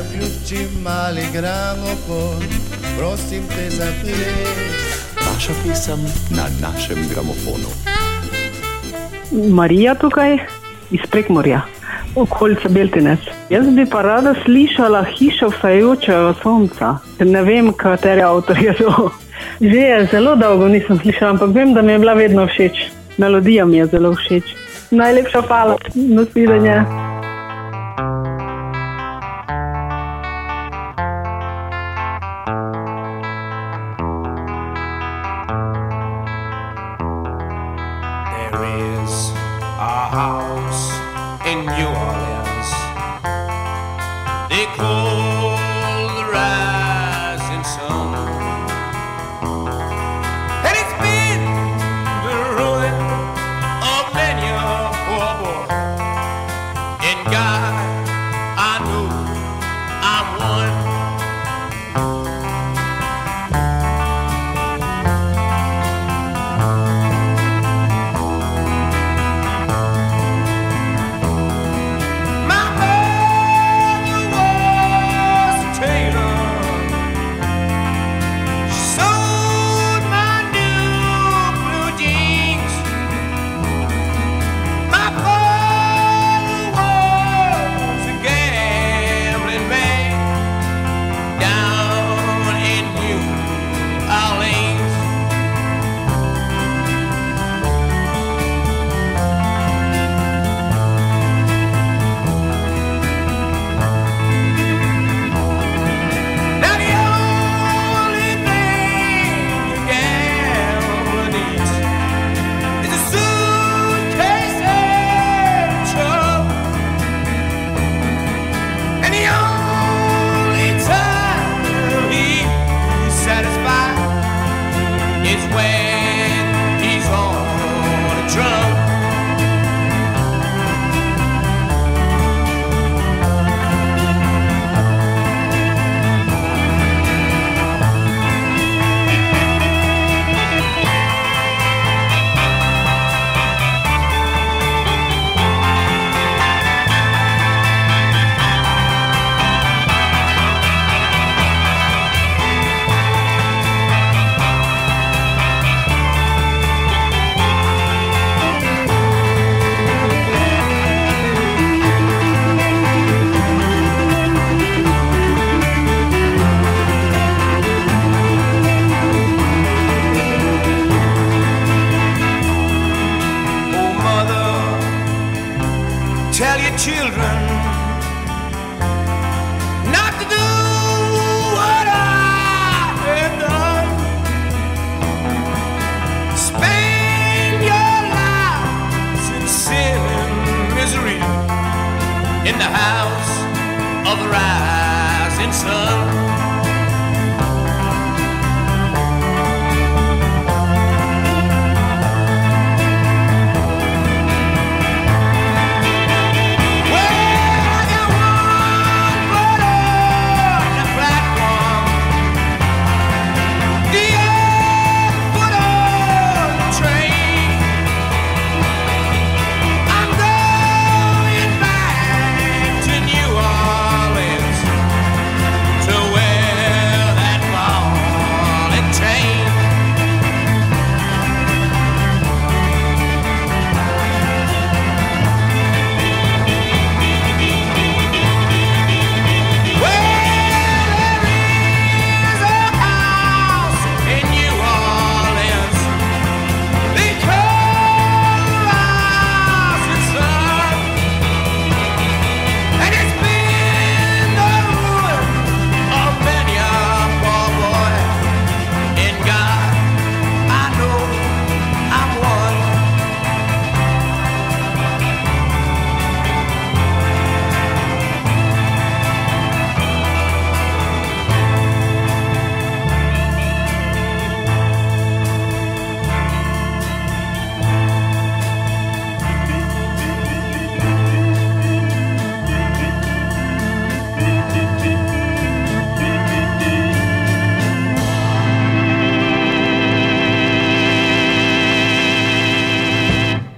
zaključi mali gramofon, prosim te za ples. Vaša pesem na našem gramofonu. Marija tukaj iz Prekmurja, okolica Beltinec. Jaz bi pa rada slišala Hiša vstajajočega sonca, ker ne vem, kateri avtor je to. Že je zelo dolgo nisem slišala, ampak vem, da mi je bila vedno všeč. Melodija mi je zelo všeč. Najlepša hvala, nasvidenje.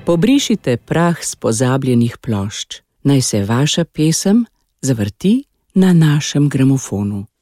Pobrišite prah s pozabljenih plošč. Naj se vaša pesem zavrti na našem gramofonu.